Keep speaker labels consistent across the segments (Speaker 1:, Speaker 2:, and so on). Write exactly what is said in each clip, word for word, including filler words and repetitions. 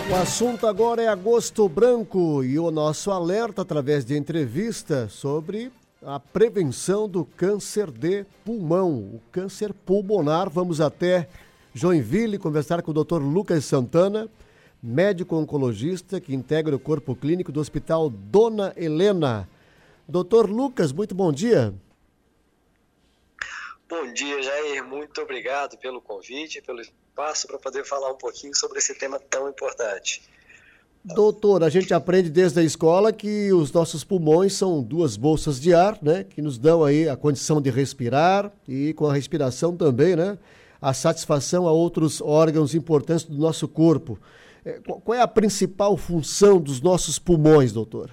Speaker 1: O assunto agora é agosto branco e o nosso alerta através de entrevista sobre a prevenção do câncer de pulmão, o câncer pulmonar. Vamos até Joinville conversar com o doutor Lucas Santana, médico oncologista que integra o corpo clínico do Hospital Dona Helena. doutor Lucas, muito bom dia.
Speaker 2: Bom dia, Jair. Muito obrigado pelo convite, pelo espaço para poder falar um pouquinho sobre esse tema tão importante.
Speaker 1: Doutor, a gente aprende desde a escola que os nossos pulmões são duas bolsas de ar, né, que nos dão aí a condição de respirar e com a respiração também, né, a satisfação a outros órgãos importantes do nosso corpo. Qual é a principal função dos nossos pulmões, doutor?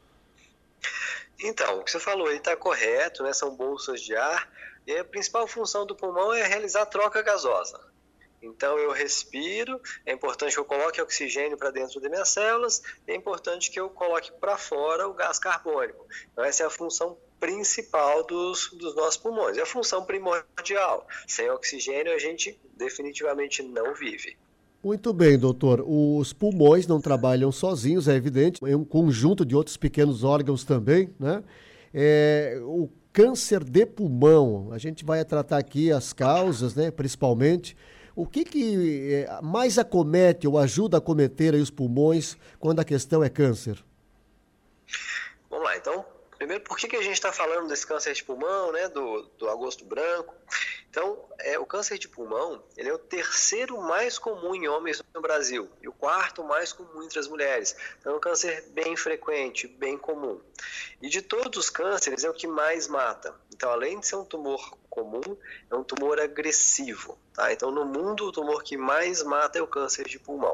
Speaker 2: Então, o que você falou aí está correto, né? São bolsas de ar e a principal função do pulmão é realizar a troca gasosa. Então, eu respiro, é importante que eu coloque oxigênio para dentro das minhas células, é importante que eu coloque para fora o gás carbônico. Então, essa é a função principal dos, dos nossos pulmões, é a função primordial. Sem oxigênio, a gente definitivamente não vive.
Speaker 1: Muito bem, doutor. Os pulmões não trabalham sozinhos, é evidente. É um conjunto de outros pequenos órgãos também, né? É, o câncer de pulmão, a gente vai tratar aqui as causas, né? Principalmente. O que, que mais acomete ou ajuda a acometer aí os pulmões quando a questão é câncer?
Speaker 2: Vamos lá, então. Primeiro, por que, que a gente está falando desse câncer de pulmão, né? Do, do agosto branco? Então, é, o câncer de pulmão ele é o terceiro mais comum em homens no Brasil e o quarto mais comum entre as mulheres. Então, é um câncer bem frequente, bem comum. E de todos os cânceres, é o que mais mata. Então, além de ser um tumor comum, é um tumor agressivo. Tá? Então, no mundo, o tumor que mais mata é o câncer de pulmão.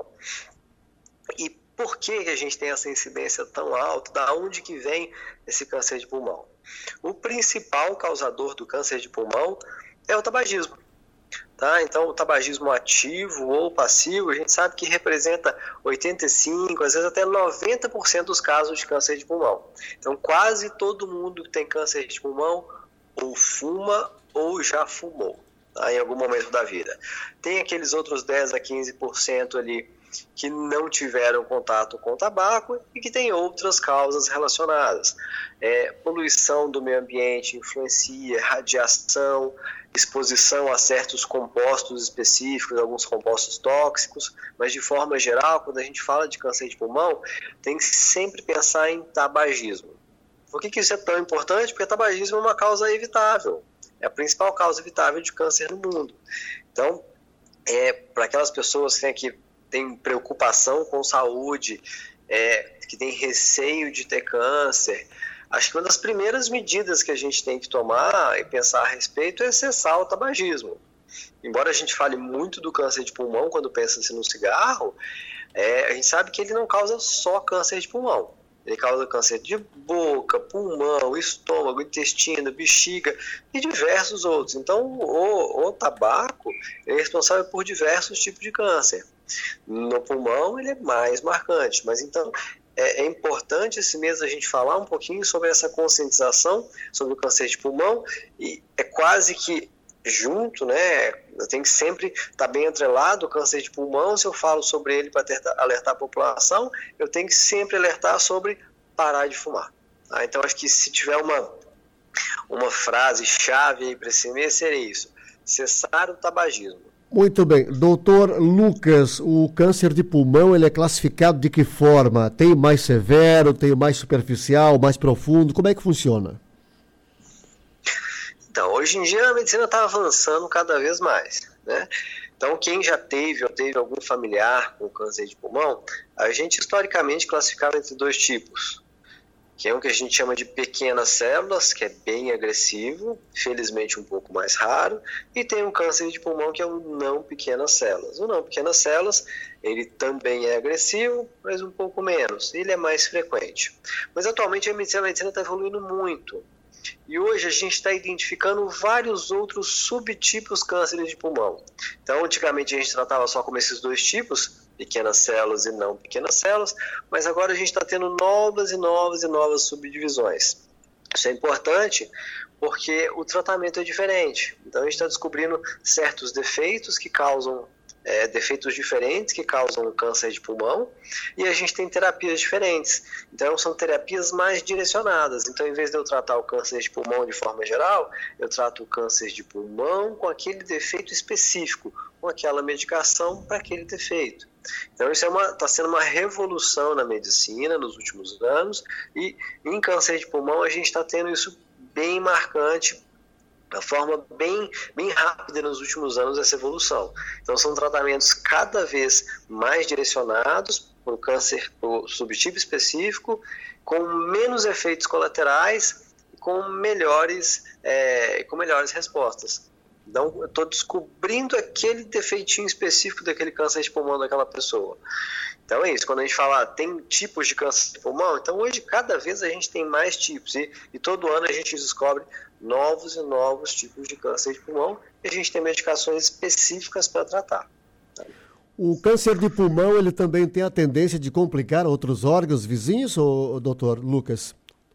Speaker 2: E por que a gente tem essa incidência tão alta? Da onde que vem esse câncer de pulmão? O principal causador do câncer de pulmão é o tabagismo. Tá? Então, o tabagismo ativo ou passivo, a gente sabe que representa oitenta e cinco por cento, às vezes até noventa por cento dos casos de câncer de pulmão. Então, quase todo mundo que tem câncer de pulmão ou fuma ou já fumou, tá? Em algum momento da vida. Tem aqueles outros dez a quinze por cento ali que não tiveram contato com o tabaco e que tem outras causas relacionadas. É, poluição do meio ambiente influencia, radiação, exposição a certos compostos específicos, alguns compostos tóxicos, mas de forma geral, quando a gente fala de câncer de pulmão, tem que sempre pensar em tabagismo. Por que, que isso é tão importante? Porque o tabagismo é uma causa evitável, é a principal causa evitável de câncer no mundo. Então, é, para aquelas pessoas que têm aqui tem preocupação com saúde, é, que tem receio de ter câncer, acho que uma das primeiras medidas que a gente tem que tomar e pensar a respeito é cessar o tabagismo. Embora a gente fale muito do câncer de pulmão quando pensa-se no cigarro, é, a gente sabe que ele não causa só câncer de pulmão. Ele causa câncer de boca, pulmão, estômago, intestino, bexiga e diversos outros. Então, o, o tabaco é responsável por diversos tipos de câncer. No pulmão, ele é mais marcante. Mas, então, é, é importante esse mês a gente falar um pouquinho sobre essa conscientização sobre o câncer de pulmão. E é quase que junto, né? Tem que sempre estar bem atrelado o câncer de pulmão. Se eu falo sobre ele para alertar a população, eu tenho que sempre alertar sobre parar de fumar. Tá? Então, acho que se tiver uma, uma frase chave aí para esse mês, seria isso: cessar o tabagismo.
Speaker 1: Muito bem. doutor Lucas, o câncer de pulmão ele é classificado de que forma? Tem o mais severo, tem o mais superficial, mais profundo? Como é que funciona?
Speaker 2: Então, hoje em dia a medicina está avançando cada vez mais, né? Então, quem já teve ou teve algum familiar com câncer de pulmão, a gente historicamente classificava entre dois tipos, que é um que a gente chama de pequenas células, que é bem agressivo, felizmente um pouco mais raro, e tem um câncer de pulmão que é o não pequenas células. O não pequenas células, ele também é agressivo, mas um pouco menos, ele é mais frequente. Mas atualmente a medicina está evoluindo muito. E hoje a gente está identificando vários outros subtipos cânceres de pulmão. Então, antigamente a gente tratava só como esses dois tipos, pequenas células e não pequenas células, mas agora a gente está tendo novas e novas e novas subdivisões. Isso é importante porque o tratamento é diferente. Então, a gente está descobrindo certos defeitos que causam é, defeitos diferentes que causam câncer de pulmão, e a gente tem terapias diferentes. Então, são terapias mais direcionadas. Então, em vez de eu tratar o câncer de pulmão de forma geral, eu trato o câncer de pulmão com aquele defeito específico, com aquela medicação para aquele defeito. Então, isso é uma, está sendo uma revolução na medicina nos últimos anos, e em câncer de pulmão a gente está tendo isso bem marcante, de forma bem, bem rápida nos últimos anos, essa evolução. Então, são tratamentos cada vez mais direcionados para o câncer, para o subtipo específico, com menos efeitos colaterais e com melhores, é, com melhores respostas. Então, eu estou descobrindo aquele defeitinho específico daquele câncer de pulmão daquela pessoa. Então é isso, quando a gente fala, ah, tem tipos de câncer de pulmão, então hoje cada vez a gente tem mais tipos, e, e todo ano a gente descobre novos e novos tipos de câncer de pulmão, e a gente tem medicações específicas para tratar.
Speaker 1: O câncer de pulmão, ele também tem a tendência de complicar outros órgãos vizinhos, ou, doutor Lucas?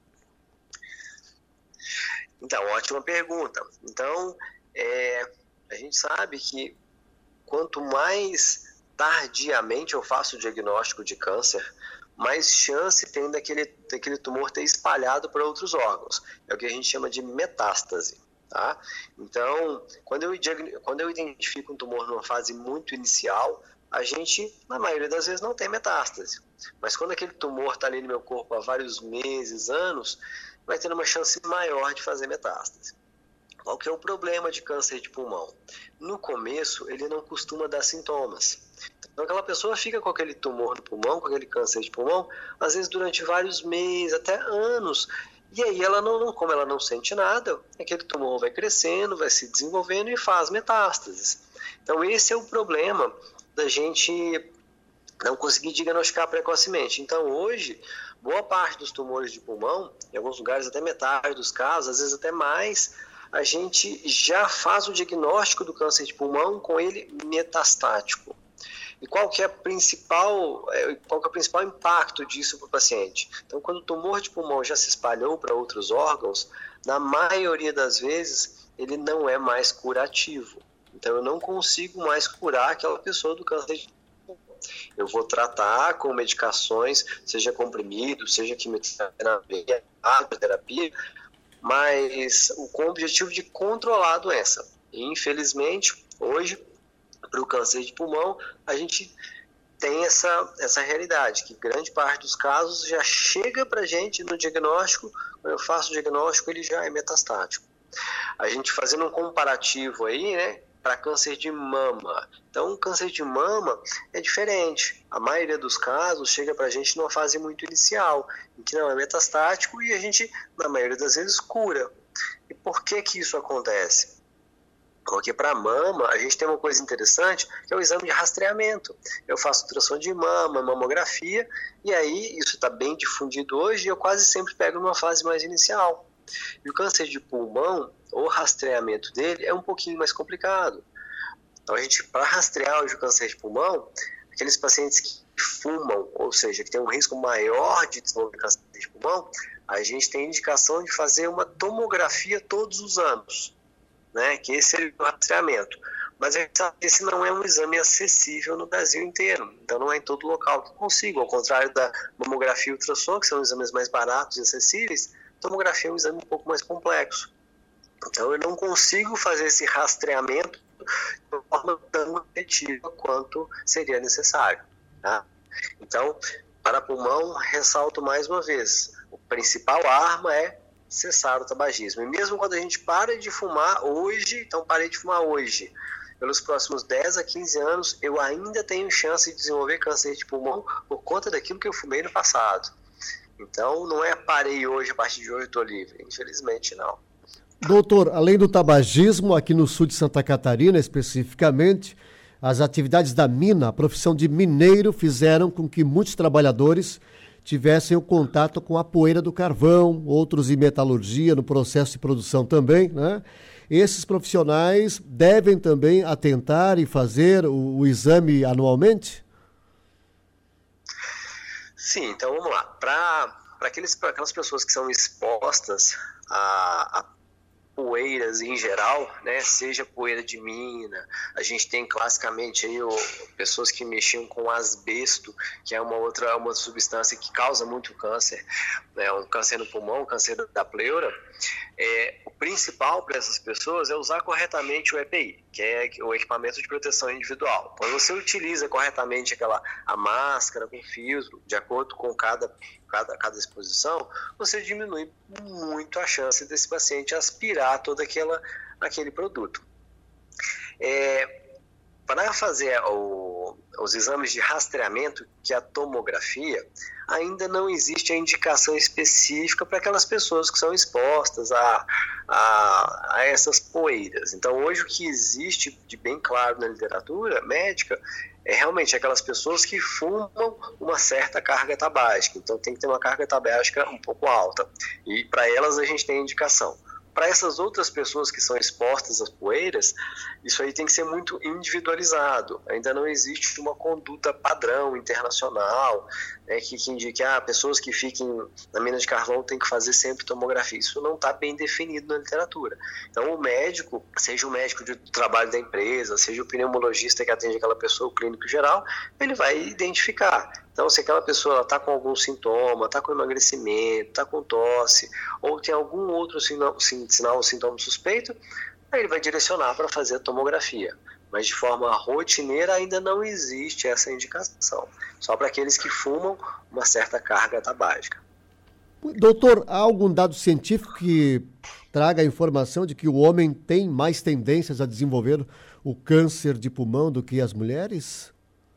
Speaker 2: Então, ótima pergunta. Então, é, a gente sabe que quanto mais tardiamente eu faço o diagnóstico de câncer, mais chance tem daquele, daquele tumor ter espalhado para outros órgãos. É o que a gente chama de metástase. Tá? Então, quando eu, quando eu identifico um tumor numa fase muito inicial, a gente, na maioria das vezes, não tem metástase. Mas quando aquele tumor está ali no meu corpo há vários meses, anos, vai ter uma chance maior de fazer metástase. Qual que é o problema de câncer de pulmão? No começo, ele não costuma dar sintomas. Então, aquela pessoa fica com aquele tumor no pulmão, com aquele câncer de pulmão, às vezes durante vários meses, até anos. E aí, ela não, como ela não sente nada, aquele tumor vai crescendo, vai se desenvolvendo e faz metástases. Então, esse é o problema da gente não conseguir diagnosticar precocemente. Então, hoje, boa parte dos tumores de pulmão, em alguns lugares até metade dos casos, às vezes até mais, a gente já faz o diagnóstico do câncer de pulmão com ele metastático. E qual que é, a principal, qual que é o principal impacto disso para o paciente? Então, quando o tumor de pulmão já se espalhou para outros órgãos, na maioria das vezes, ele não é mais curativo. Então, eu não consigo mais curar aquela pessoa do câncer de pulmão. Eu vou tratar com medicações, seja comprimido, seja quimioterapia, radioterapia, mas com o objetivo de controlar a doença. E, infelizmente, hoje, para o câncer de pulmão, a gente tem essa, essa realidade, que grande parte dos casos já chega para a gente no diagnóstico, quando eu faço o diagnóstico, ele já é metastático. A gente fazendo um comparativo aí, né, para câncer de mama. Então, o câncer de mama é diferente. A maioria dos casos chega para a gente numa fase muito inicial, em que não é metastático e a gente, na maioria das vezes, cura. E por que que isso acontece? Porque para a mama, a gente tem uma coisa interessante, que é o exame de rastreamento. Eu faço ultrassom de mama, mamografia, e aí isso está bem difundido hoje, e eu quase sempre pego numa fase mais inicial. E o câncer de pulmão, o rastreamento dele é um pouquinho mais complicado. Então, a gente, para rastrear hoje o câncer de pulmão, aqueles pacientes que fumam, ou seja, que tem um risco maior de desenvolver câncer de pulmão, a gente tem indicação de fazer uma tomografia todos os anos, né? Que esse é o rastreamento. Mas a gente sabe que esse não é um exame acessível no Brasil inteiro, então não é em todo local que eu consigo, ao contrário da mamografia e ultrassom, que são exames mais baratos e acessíveis, a tomografia é um exame um pouco mais complexo. Então eu não consigo fazer esse rastreamento de forma tão efetiva quanto seria necessário. Tá? Então, para pulmão, ressalto mais uma vez, a principal arma é cessar o tabagismo. E mesmo quando a gente para de fumar hoje, então parei de fumar hoje, pelos próximos dez a quinze anos, eu ainda tenho chance de desenvolver câncer de pulmão por conta daquilo que eu fumei no passado. Então, não é parei hoje, a partir de hoje eu estou livre. Infelizmente, não.
Speaker 1: Doutor, além do tabagismo, aqui no sul de Santa Catarina, especificamente, as atividades da mina, a profissão de mineiro, fizeram com que muitos trabalhadores tivessem o contato com a poeira do carvão, outros em metalurgia, no processo de produção também, né? Esses profissionais devem também atentar e fazer o, o exame anualmente?
Speaker 2: Sim, então vamos lá. Para aquelas pessoas que são expostas a, a poeiras em geral, né, seja poeira de mina, a gente tem classicamente aí o, pessoas que mexiam com asbesto, que é uma outra uma substância que causa muito câncer, né, um câncer no pulmão, um câncer da pleura. É, o principal para essas pessoas é usar corretamente o E P I, que é o equipamento de proteção individual. Quando você utiliza corretamente aquela, a máscara com filtro, de acordo com cada, cada, cada exposição, você diminui muito a chance desse paciente aspirar todo aquela, aquele produto. É, para fazer o, os exames de rastreamento, que é a tomografia, ainda não existe a indicação específica para aquelas pessoas que são expostas a, a, a essas poeiras. Então, hoje o que existe de bem claro na literatura médica é realmente aquelas pessoas que fumam uma certa carga tabágica. Então, tem que ter uma carga tabágica um pouco alta. E para elas a gente tem a indicação. Para essas outras pessoas que são expostas às poeiras, isso aí tem que ser muito individualizado. Ainda não existe uma conduta padrão internacional, né, que, que indique ah, pessoas que fiquem na mina de carvão têm que fazer sempre tomografia. Isso não está bem definido na literatura. Então, o médico, seja o médico de trabalho da empresa, seja o pneumologista que atende aquela pessoa, o clínico geral, ele vai identificar. Então, se aquela pessoa está com algum sintoma, está com emagrecimento, está com tosse, ou tem algum outro sinal, sinal ou sintoma suspeito, aí ele vai direcionar para fazer a tomografia. Mas de forma rotineira ainda não existe essa indicação, só para aqueles que fumam uma certa carga tabágica.
Speaker 1: Doutor, há algum dado científico que traga a informação de que o homem tem mais tendências a desenvolver o câncer de pulmão do que as mulheres?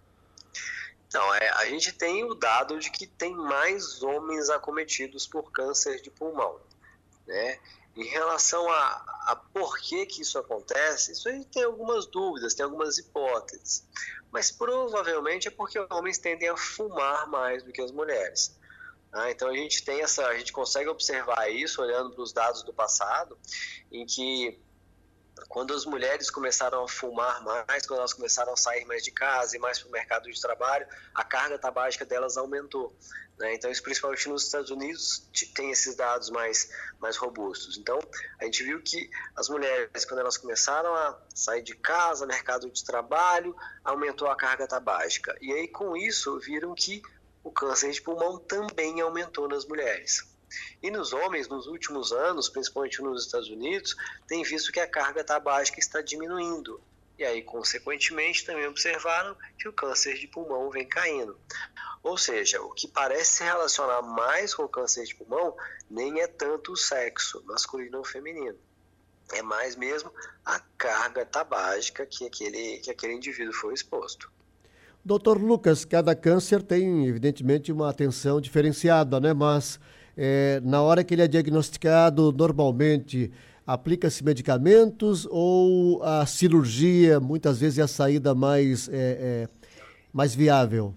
Speaker 2: Não, é, a gente tem o dado de que tem mais homens acometidos por câncer de pulmão, né? Em relação a, a por que que isso acontece, isso aí tem algumas dúvidas, tem algumas hipóteses, mas provavelmente é porque homens tendem a fumar mais do que as mulheres. Ah, então a gente tem essa, a gente consegue observar isso olhando para os dados do passado, em que quando as mulheres começaram a fumar mais, quando elas começaram a sair mais de casa e mais para o mercado de trabalho, a carga tabágica delas aumentou, né? Então, isso principalmente nos Estados Unidos tem esses dados mais, mais robustos. Então, a gente viu que as mulheres, quando elas começaram a sair de casa, mercado de trabalho, aumentou a carga tabágica. E aí, com isso, viram que o câncer de pulmão também aumentou nas mulheres. E nos homens, nos últimos anos, principalmente nos Estados Unidos, tem visto que a carga tabágica está diminuindo. E aí, consequentemente, também observaram que o câncer de pulmão vem caindo. Ou seja, o que parece se relacionar mais com o câncer de pulmão nem é tanto o sexo, masculino ou feminino. É mais mesmo a carga tabágica que aquele, que aquele indivíduo foi exposto.
Speaker 1: Doutor Lucas, cada câncer tem, evidentemente, uma atenção diferenciada, né? Mas é, na hora que ele é diagnosticado, normalmente aplica-se medicamentos ou a cirurgia, muitas vezes, é a saída mais, é, é, mais viável?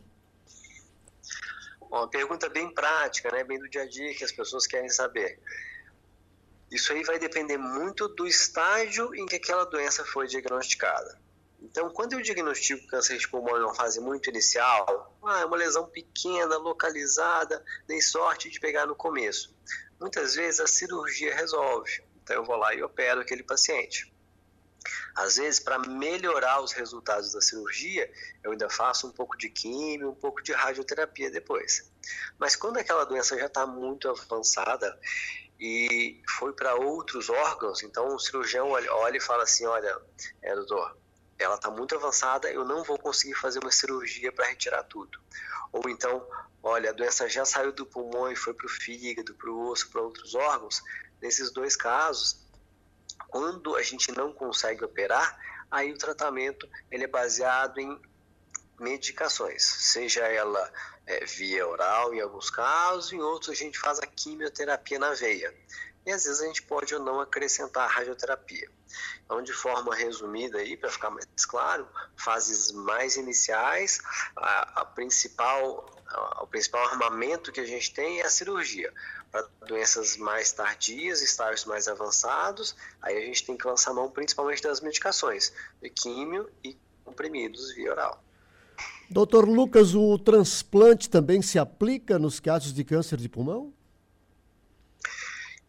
Speaker 2: Uma pergunta bem prática, né? Bem do dia a dia que as pessoas querem saber. Isso aí vai depender muito do estágio em que aquela doença foi diagnosticada. Então, quando eu diagnostico câncer de pulmão em uma fase muito inicial, ah, é uma lesão pequena, localizada, dei sorte de pegar no começo. Muitas vezes a cirurgia resolve, então eu vou lá e opero aquele paciente. Às vezes, para melhorar os resultados da cirurgia, eu ainda faço um pouco de químio, um pouco de radioterapia depois. Mas quando aquela doença já está muito avançada e foi para outros órgãos, então o cirurgião olha, olha e fala assim, olha, é, doutor, ela está muito avançada, eu não vou conseguir fazer uma cirurgia para retirar tudo. Ou então, olha, a doença já saiu do pulmão e foi para o fígado, para o osso, para outros órgãos. Nesses dois casos, quando a gente não consegue operar, aí o tratamento ele é baseado em medicações, seja ela é, via oral em alguns casos, em outros a gente faz a quimioterapia na veia. E às vezes a gente pode ou não acrescentar a radioterapia. Então, de forma resumida, para ficar mais claro, fases mais iniciais, a, a principal, a, o principal armamento que a gente tem é a cirurgia. Para doenças mais tardias, estágios mais avançados, aí a gente tem que lançar mão principalmente das medicações, de químio e comprimidos via oral.
Speaker 1: Doutor Lucas, o transplante também se aplica nos casos de câncer de pulmão?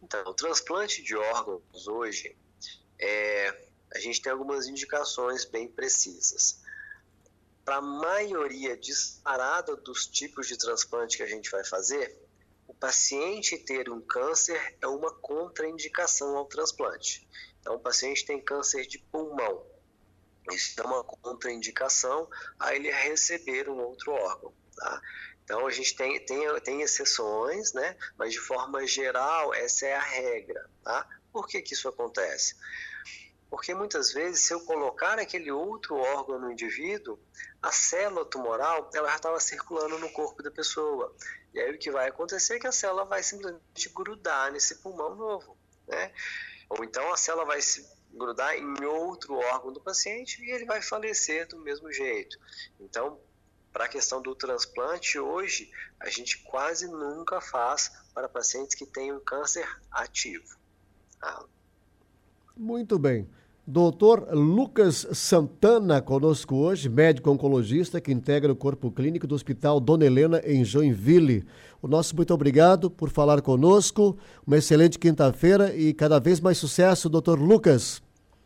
Speaker 2: Então, o transplante de órgãos hoje, é, a gente tem algumas indicações bem precisas. Para a maioria disparada dos tipos de transplante que a gente vai fazer, o paciente ter um câncer é uma contraindicação ao transplante. Então, o paciente tem câncer de pulmão. Isso é uma contraindicação a ele receber um outro órgão, tá? Então, a gente tem, tem, tem exceções, né? Mas, de forma geral, essa é a regra, tá? Por que que isso acontece? Porque, muitas vezes, se eu colocar aquele outro órgão no indivíduo, a célula tumoral ela já estava circulando no corpo da pessoa. E aí, o que vai acontecer é que a célula vai simplesmente grudar nesse pulmão novo, né? Ou então, a célula vai se grudar em outro órgão do paciente e ele vai falecer do mesmo jeito. Então, para a questão do transplante, hoje, a gente quase nunca faz para pacientes que têm um câncer ativo. Tá?
Speaker 1: Muito bem. doutor Lucas Santana conosco hoje, médico oncologista que integra o corpo clínico do Hospital Dona Helena em Joinville. O nosso muito obrigado por falar conosco. Uma excelente quinta-feira e cada vez mais sucesso, doutor Lucas.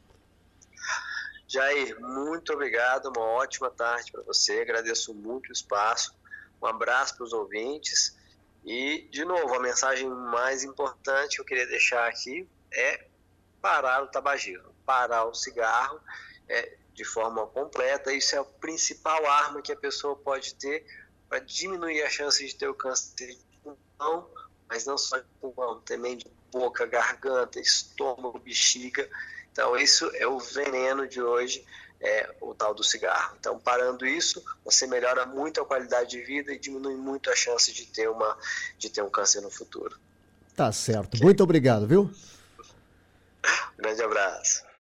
Speaker 2: Jair, muito obrigado, uma ótima tarde para você, agradeço muito o espaço, um abraço para os ouvintes e, de novo, a mensagem mais importante que eu queria deixar aqui é parar o tabagismo, parar o cigarro é, de forma completa. Isso é a principal arma que a pessoa pode ter para diminuir a chance de ter o câncer de pulmão, mas não só de pulmão, também de boca, garganta, estômago, bexiga. Então, isso é o veneno de hoje, é, o tal do cigarro. Então, parando isso, você melhora muito a qualidade de vida e diminui muito a chance de ter, uma, de ter um câncer no futuro.
Speaker 1: Tá certo. Okay. Muito obrigado, viu?
Speaker 2: Um grande abraço.